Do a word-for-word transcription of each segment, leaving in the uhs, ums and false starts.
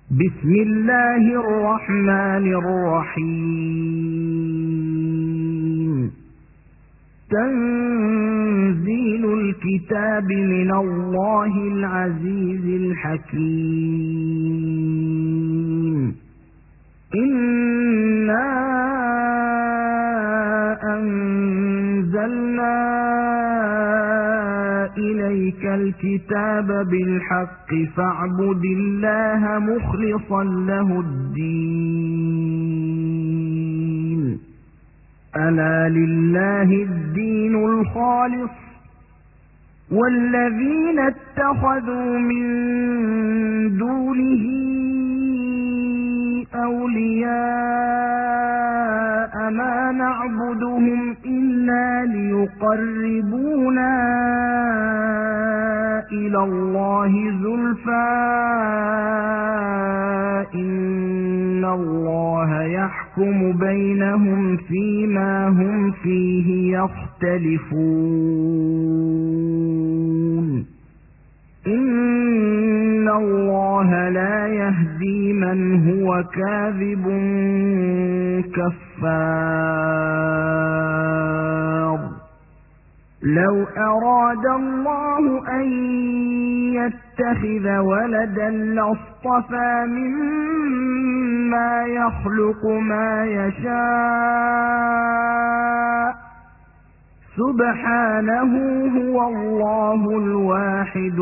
بسم الله الرحمن الرحيم. تنزيل الكتاب من الله العزيز الحكيم. إنا أنزلنا إليك الكتاب بالحق فاعبد الله مخلصا له الدين. ألا لله الدين الخالص والذين اتخذوا من دونه أولياء ما نعبدهم إلا ليقربونا إلى الله زلفى إن الله يحكم بينهم فيما هم فيه يختلفون. إن الله لا يهدي من هو كاذب كفار. لو أراد الله أن يتخذ ولدا لاصطفى مما يخلق ما يشاء سبحانه هو الله الواحد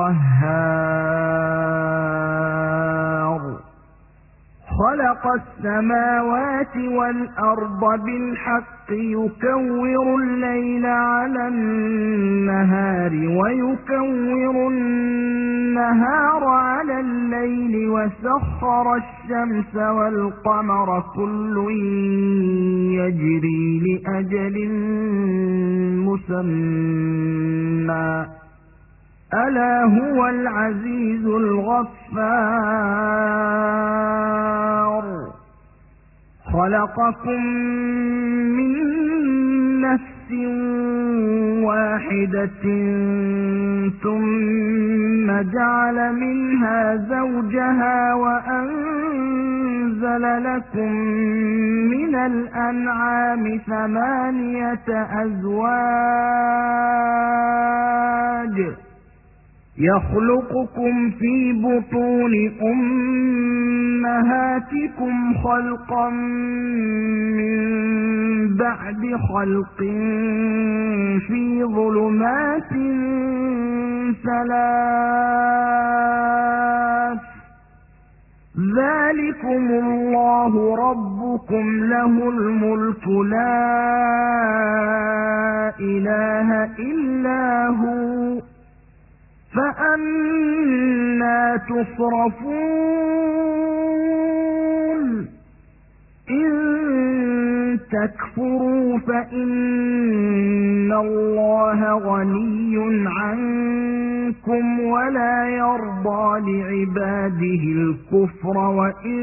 القهار. خلق السماوات والأرض بالحق يكور الليل على النهار ويكور النهار على الليل وسخر الشمس والقمر كل يجري لأجل مسمى ألا هو العزيز الغفار. خلقكم من نفس واحدة ثم جعل منها زوجها وأنزل لكم من الأنعام ثمانية أزواج يخلقكم في بطون أمهاتكم خلقا من بعد خلق في ظلمات ثلاث ذلكم الله ربكم له الملك لا إله إلا هو فأنى تصرفون. إن تكفروا فإن الله غني عنكم ولا يرضى لعباده الكفر وإن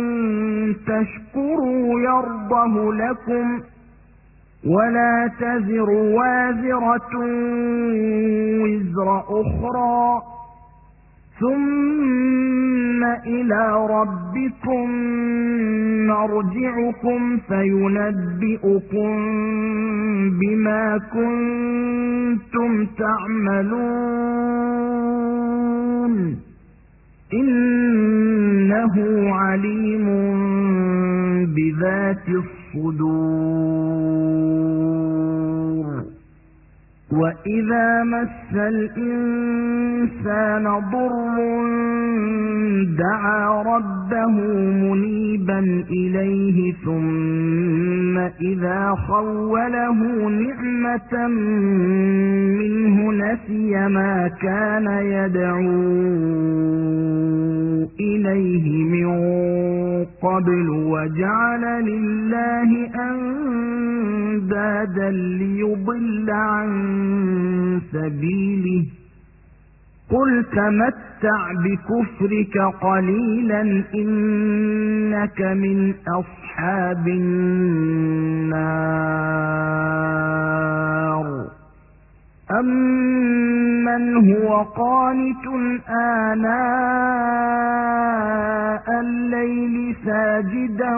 تشكروا يرضه لكم ولا تزر وازرة وزر أخرى ثم إلى ربكم مرجعكم فينبئكم بما كنتم تعملون. إنه عليم بذات الصدور. وإذا مس الإنسان ضر دعا ربه منيبا إليه ثم إذا خوله نعمة منه نسي ما كان يدعو إليه من قبل وجعل لله أندادا ليضل عن سبيله. قل تمتع بكفرك قليلا إنك من أصحاب النار. أمن هو قانت آناء الليل ساجدا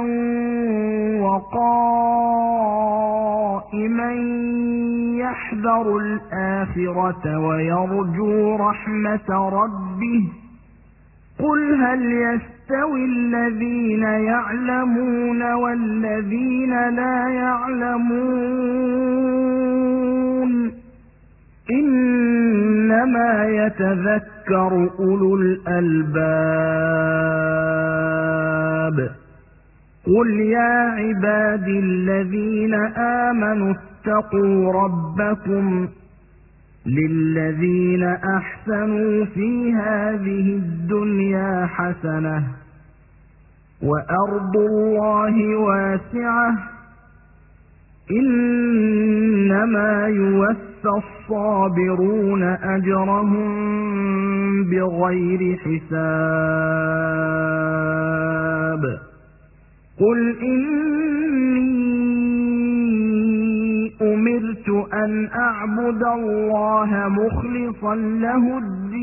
وقائما يحذر الآخرة ويرجو رحمة ربه قل هل يستوي الذين يعلمون والذين لا يعلمون إنما يتذكر أولو الألباب قل يا عبادي الذين آمنوا اتقوا ربكم للذين أحسنوا في هذه الدنيا حسنة وأرض الله واسعة إنما يوفى الصابرون أجرهم بغير حساب قل إني أمرت أن أعبد الله مخلصا له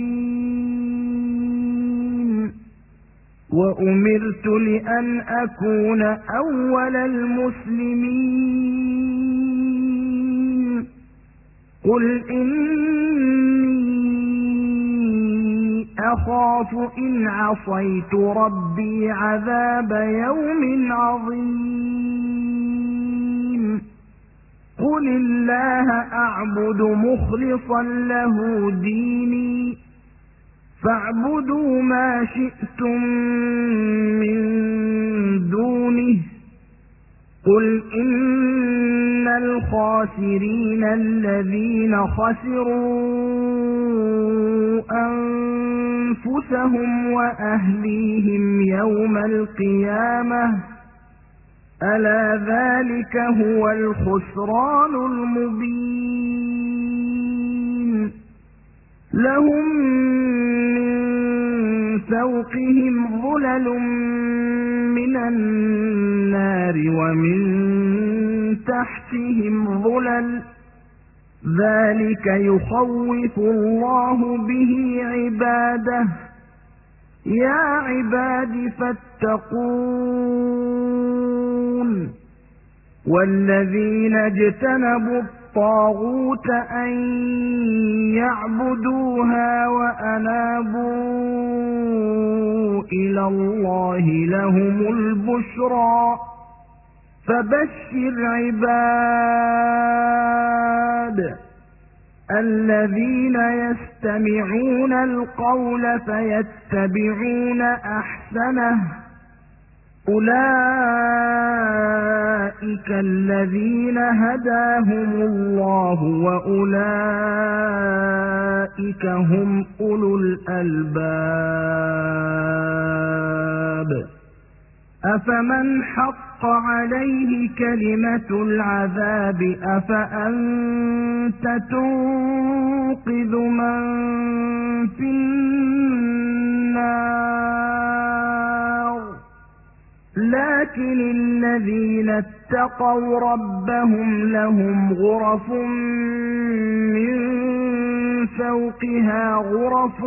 الدين وأمرت لأن أكون أول المسلمين قل إني أخاف إن عصيت ربي عذاب يوم عظيم قل الله أعبد مخلصا له ديني فاعبدوا ما شئتم من دونه قل إن الخاسرين الذين خسروا أنفسهم وأهليهم يوم القيامة ألا ذلك هو الخسران المبين لهم من فوقهم ظلل من النار ومن تحتهم ظلل ذلك يخوف الله به عباده يا عباد فاتقون والذين اجتنبوا الطاغوت أن يعبدوها وأنابوا إلى الله لهم البشرى فبشر عباد الذين يستمعون القول فيتبعون أحسنه أولئك الذين هداهم الله وأولئك هم أولو الألباب أفمن حق عليه كلمة العذاب أفأنت تنقذ من في النار لكن الذين اتقوا ربهم لهم غرف من فوقها غرف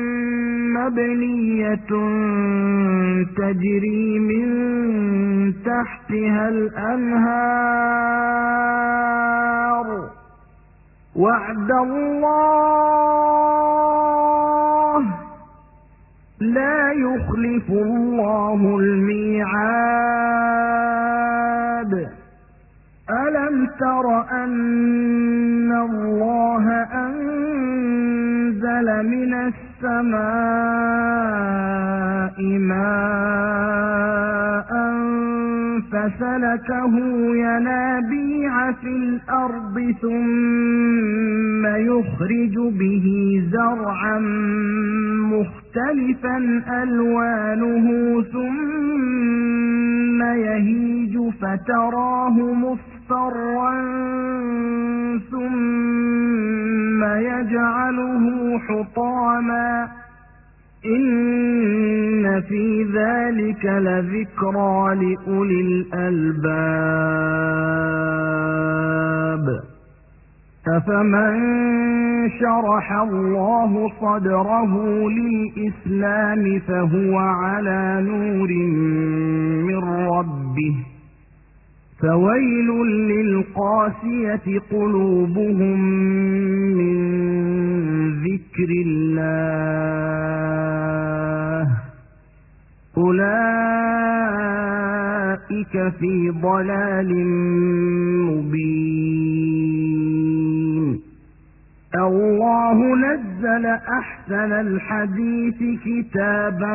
مبنية تجري من تحتها الأنهار وعد الله لا يخلف الله الميعاد ألم تر أن الله أنزل من السماء ماء فسلكه ينابيع في الأرض ثم يخرج به زرعا مختلفا ألوانه ثم يهيج فتراه مصفرا ثم يجعله حطاما إن في ذلك لذكرى لأولي الألباب أفمن شرح الله صدره للإسلام فهو على نور من ربه فويل للقاسية قلوبهم من ذكر الله أولئك في ضلال مبين الله نزل أحسن الحديث كتابا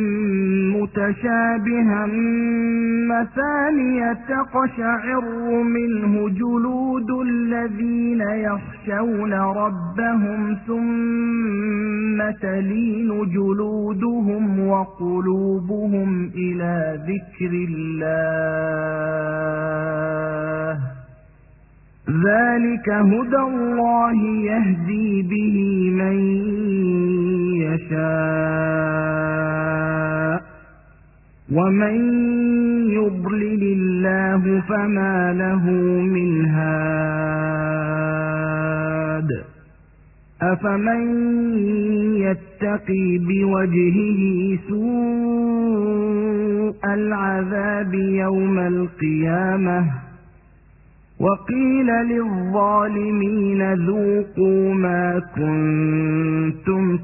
متشابها مثانية تقشعر منه جلود الذين يخشون ربهم ثم تلين جلودهم وقلوبهم إلى ذكر الله ذلك هدى الله يهدي به من يشاء ومن يضلل الله فما له من هاد أفمن يتقي بوجهه سوء العذاب يوم القيامة وقيل للظالمين ذوقوا ما كنتم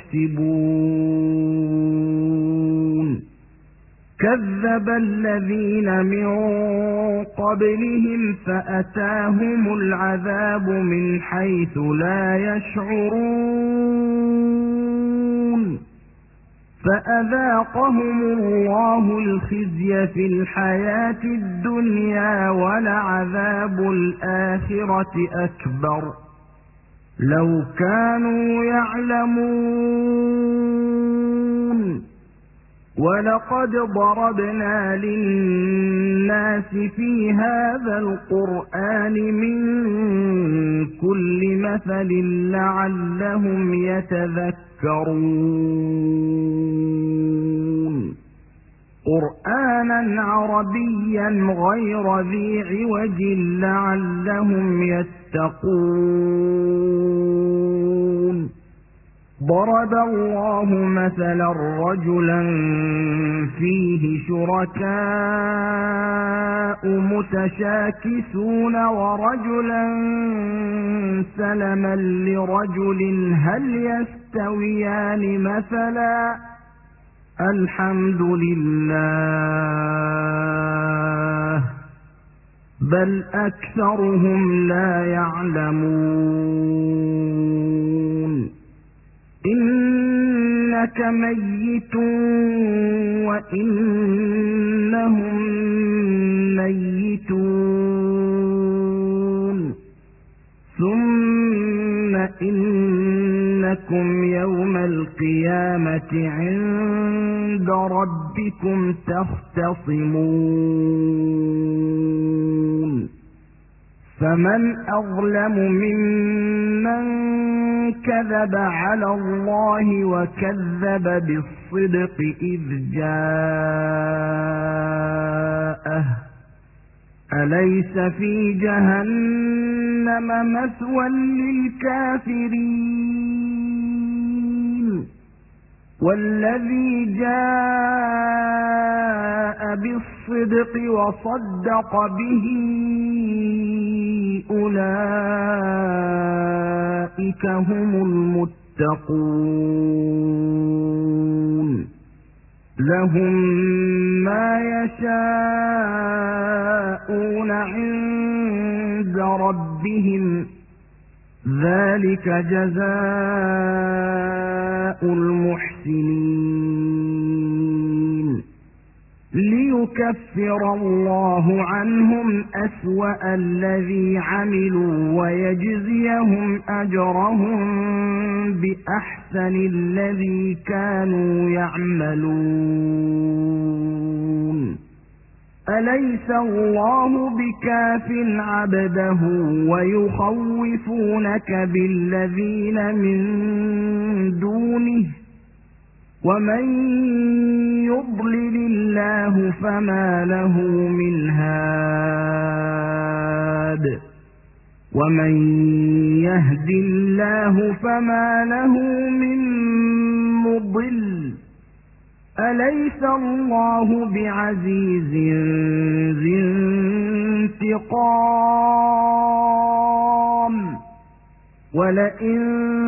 تكسبون كذب الذين من قبلهم فأتاهم العذاب من حيث لا يشعرون فأذاقهم الله الخزي في الحياة الدنيا ولعذاب الآخرة أكبر لو كانوا يعلمون ولقد ضربنا للناس في هذا القرآن من كل مثل لعلهم يتذكرون قرآنا عربيا غير ذي عوج لعلهم يتقون ضرب الله مثلا رجلا فيه شركاء متشاكسون ورجلا سلما لرجل هل يستويان مثلا الحمد لله بل أكثرهم لا يعلمون إنك ميت وإنهم ميتون ثم إنكم يوم القيامة عند ربكم تختصمون فمن أظلم ممن كذب على الله وكذب بالصدق إذ جاءه أليس في جهنم مثوى للكافرين والذي جاء بالصدق وصدق به أولئك هم المتقون لهم ما يشاءون عند ربهم ذلك جزاء المحسنين ليكفر الله عنهم أسوأ الذي عملوا ويجزيهم أجرهم بأحسن الذي كانوا يعملون أليس الله بكاف عبده ويخوفونك بالذين من دونه ومن يضلل الله فما له من هاد ومن يهد الله فما له من مضل أليس الله بعزيز ذي انتقام ولئن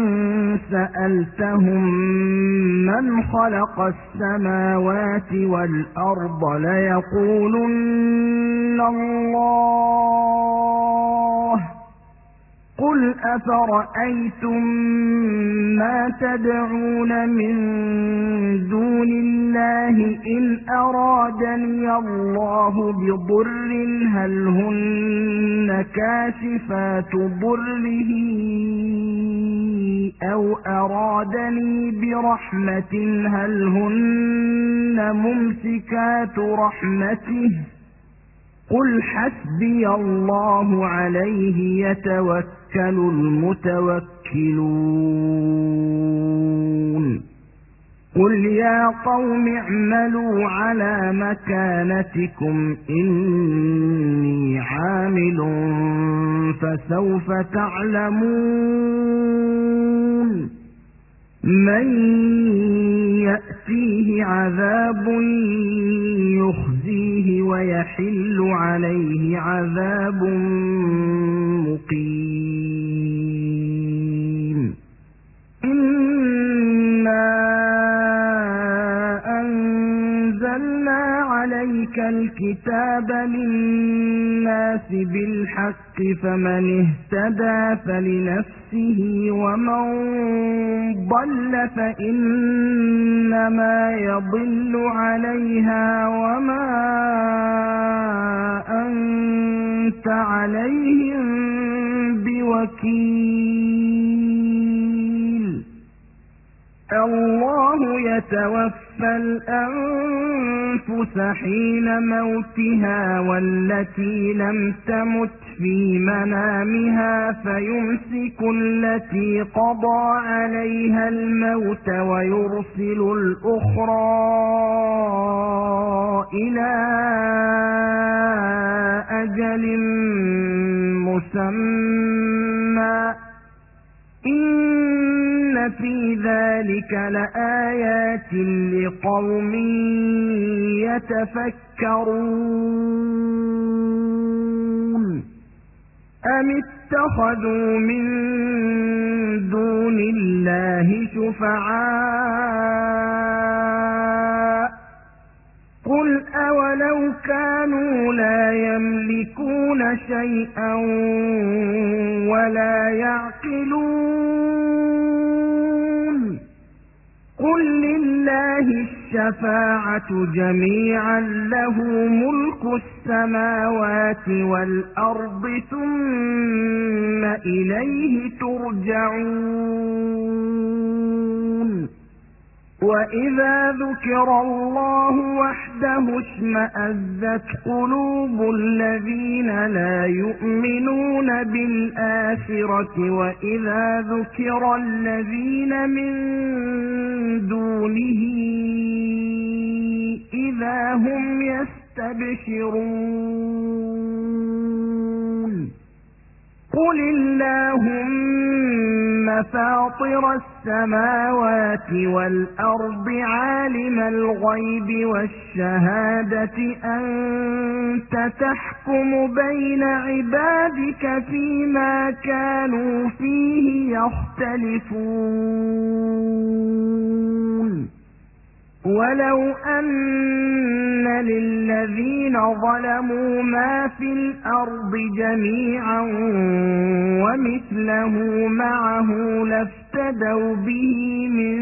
سألتهم من خلق السماوات والأرض ليقولن الله قل أفرأيتم ما تدعون من دون الله إن أرادني الله بضر هل هن كاشفات ضره أو أرادني برحمة هل هن ممسكات رحمته قل حسبي الله عليه يتوكل المتوكلون قل يا قوم اعملوا على مكانتكم إني عامل فسوف تعلمون من يأتيه عذاب يخزيه ويحل عليه عذاب مقيم إنا أنزلنا عليك الكتاب للناس بالحق فمن اهتدى فلنفسه ومن ضل فإنما يضل عليها وما أنت عليهم بوكيل الله يتوفى الأنفس حين موتها والتي لم تمت في منامها فيمسك التي قضى عليها الموت ويرسل الأخرى إلى أجل مسمى إن في ذلك لآيات لقوم يتفكرون أم اتخذوا من دون الله شفعاء قل أولو كانوا لا يملكون شيئا ولا يعقلون قل لله الشفاعة جميعا له ملك السماوات والأرض ثم إليه ترجعون وإذا ذكر الله وحده اشمأزت قلوب الذين لا يؤمنون بالآخرة وإذا ذكر الذين من دونه إذا هم يستبشرون قل اللهم فاطر السماوات والأرض عالم الغيب والشهادة أنت تحكم بين عبادك فيما كانوا فيه يختلفون ولو أن للذين ظلموا ما في الأرض جميعا ومثله معه لافتدوا به من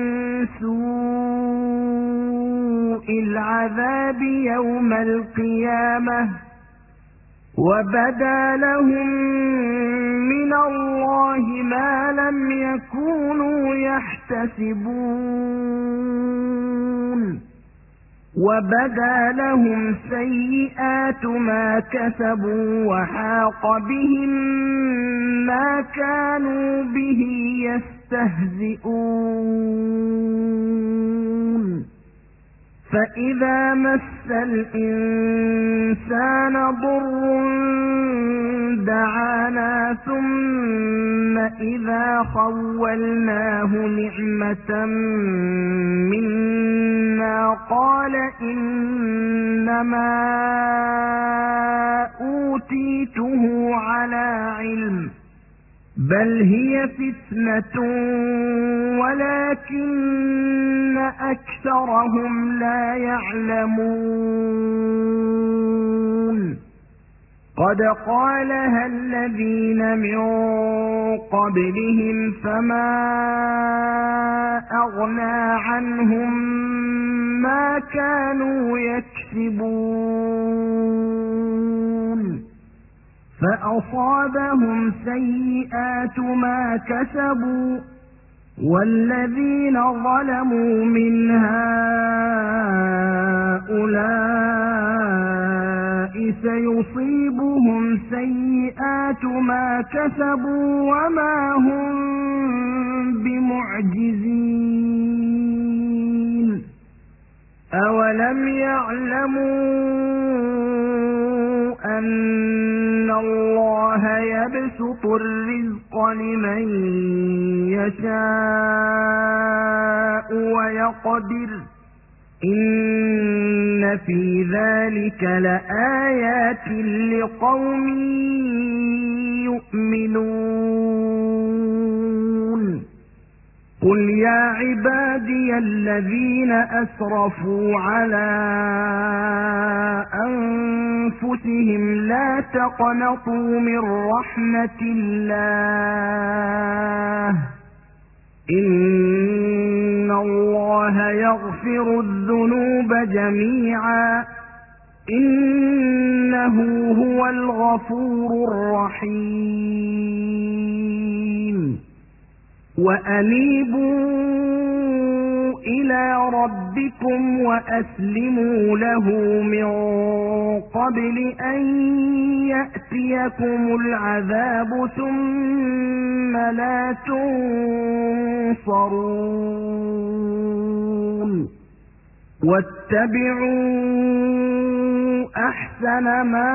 سوء العذاب يوم القيامة وبدا لهم من الله ما لم يكونوا يحتسبون وبدا لهم سيئات ما كسبوا وحاق بهم ما كانوا به يستهزئون فإذا مس الإنسان ضر دعانا ثم إذا خولناه نعمة منا قال إنما أوتيته على علم بل هي فتنة ولكن أكثرهم لا يعلمون قد قالها الذين من قبلهم فما أغنى عنهم ما كانوا يكسبون فأصابهم سيئات ما كسبوا والذين ظلموا من هؤلاء سيصيبهم سيئات ما كسبوا وما هم بمعجزين أولم يعلموا أن الله يبسط الرزق لمن يشاء ويقدر إن في ذلك لآيات لقوم يؤمنون قل يا عبادي الذين أسرفوا على أنفسهم لا تقنطوا من رحمة الله إن الله يغفر الذنوب جميعا إنه هو الغفور الرحيم وأنيبوا إلى ربكم وأسلموا له من قبل أن يأتيكم العذاب ثم لا تنصرون واتبعوا أحسن ما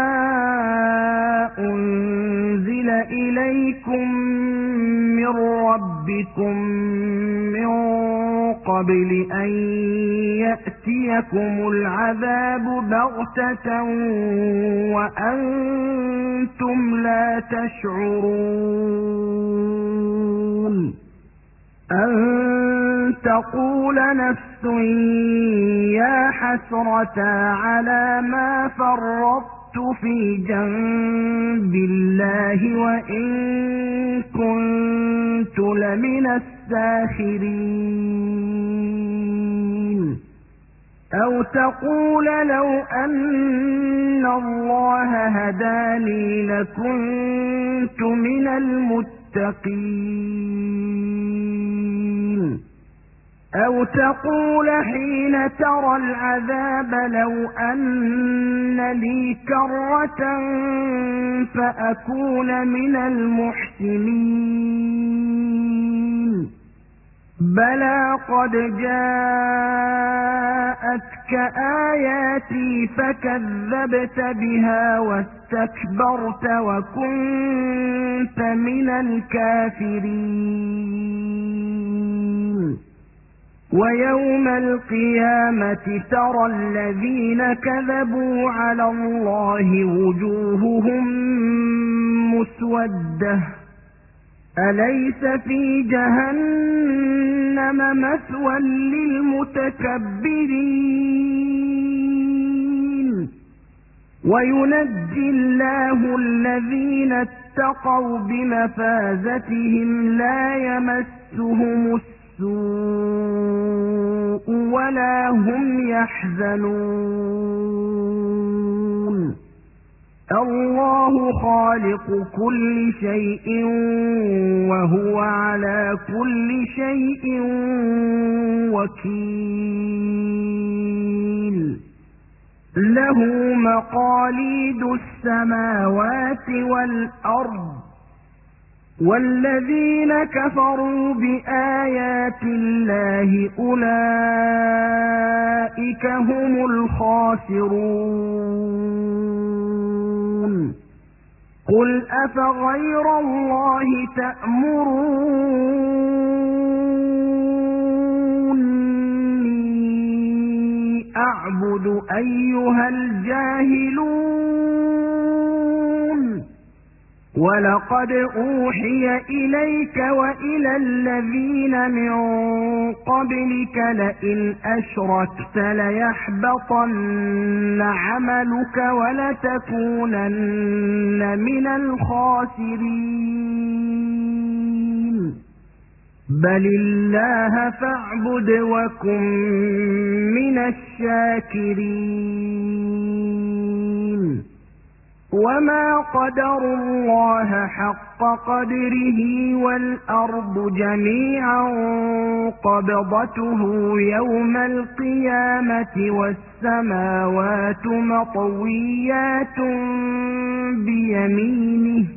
أنزل إليكم من ربكم من قبل أن يأتيكم العذاب بغتة وأنتم لا تشعرون أن تقول نفس يا حسرة على ما فرطت في جنب الله وإن كنت لمن الساخرين أو تقول لو أن الله هداني لكنت من المتقين أو تقول حين ترى العذاب لو أن لي كرة فأكون من المحسنين بلى قد جاءتك آياتي فكذبت بها واستكبرت وكنت من الكافرين ويوم القيامة ترى الذين كذبوا على الله وجوههم مسودة أليس في جهنم مثوى للمتكبرين وينجي الله الذين اتقوا بمفازتهم لا يمسهم السوء ولا هم يحزنون الله خالق كل شيء وهو على كل شيء وكيل له مقاليد السماوات والأرض والذين كفروا بآيات الله أولئك أولئك هم الخاسرون قل أفغير الله تأمروني أعبد أيها الجاهلون ولقد أوحي إليك وإلى الذين من قبلك لئن أشركت ليحبطن عملك ولتكونن من الخاسرين بل الله فاعبد وكن من الشاكرين وما قدروا الله حق قدره والأرض جميعا قبضته يوم القيامة والسماوات مطويات بيمينه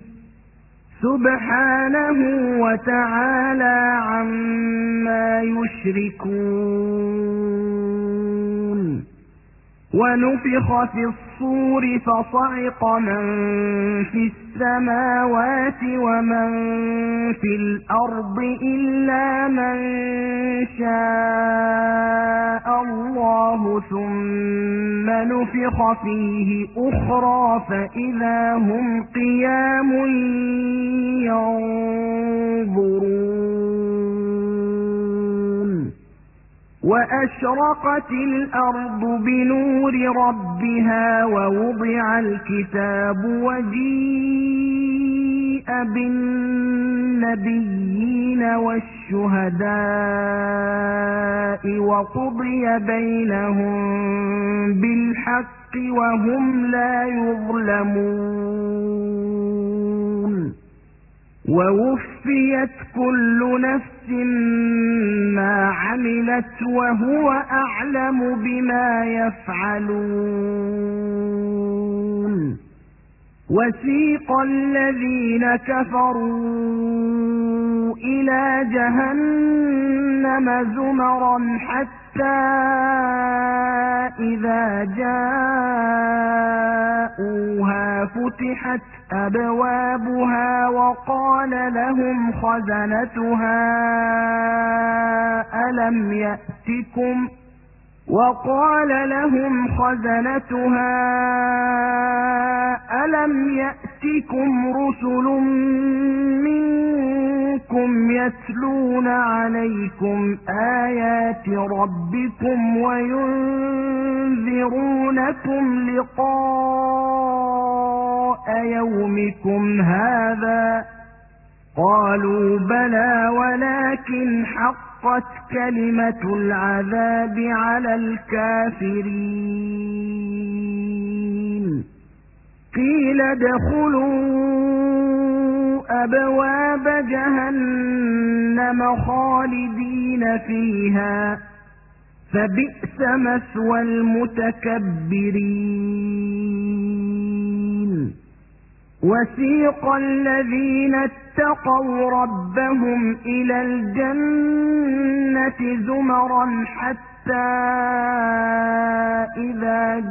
سبحانه وتعالى عما يشركون ونفخ في الصور فصعق من في السماوات ومن في الأرض إلا من شاء الله ثم نفخ فيه أخرى فإذا هم قيام ينظرون وأشرقت الأرض بنور ربها ووضع الكتاب وجيء بالنبيين والشهداء وقضي بينهم بالحق وهم لا يظلمون ووفيت كل نفس ما عملت وهو أعلم بما يفعلون وسيق الذين كفروا إلى جهنم زمرا حتى إذا جاءوها فتحت أبوابها وقال لهم خزنتها ألم يأتكم وقال لهم خزنتها ألم يأتكم رسل منكم يتلون عليكم آيات ربكم وينذرونكم لقاء يومكم هذا قالوا بلى ولكن حقت كلمة العذاب على الكافرين قيل ادخلوا أبواب جهنم خالدين فيها فبئس مثوى المتكبرين وسيق الذين اتقوا ربهم إلى الجنة زمرا حتى إذا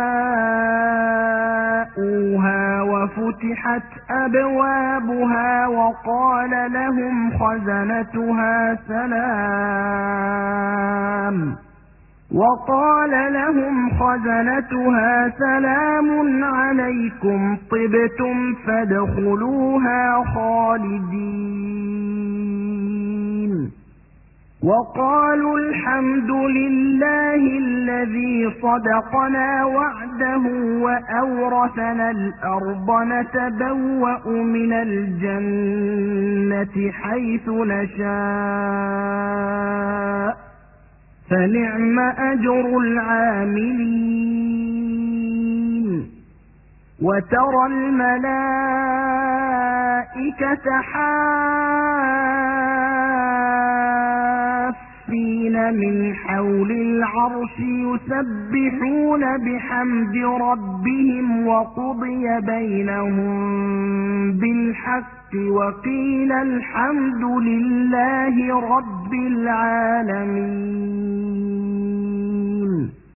جاءوها وفتحت أبوابها وقال لهم خزنتها سلام وقال لهم خزنتها سلام عليكم طبتم فادخلوها خالدين وقالوا الحمد لله الذي صدقنا وعده وأورثنا الأرض نتبوأ من الجنة حيث نشاء فنعم أجر العاملين وترى الملائكة حافين من حول العرش يسبحون بحمد ربهم وقضي بينهم بالحق وقيل الحمد لله رب العالمين